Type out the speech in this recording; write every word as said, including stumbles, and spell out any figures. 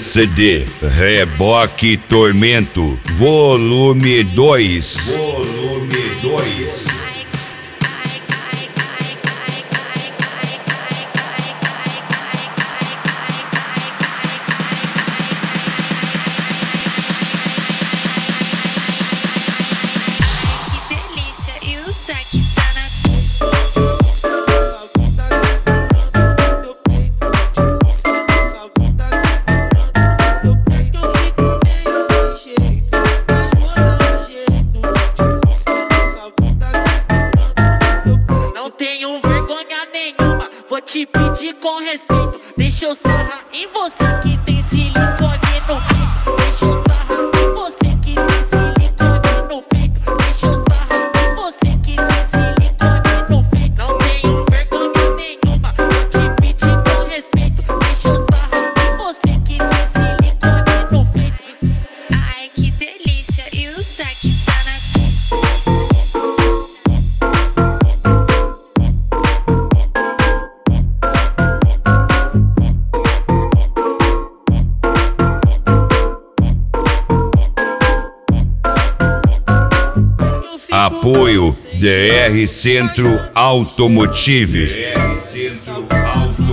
C D Reboque Tormento Volume dois. Volume dois. Vou te pedir com respeito, deixa eu sarrar em você que tem silicone no peito. Deixa eu sarrar em você que tem silicone no peito. Deixa eu sarrar em você que tem silicone no peito. Não tenho vergonha nenhuma, vou te pedir com respeito, deixa eu sarrar em você que tem silicone no peito. Ai, que delícia, e o saque tá na Apoio D R Centro Automotive. D R Centro Automotive.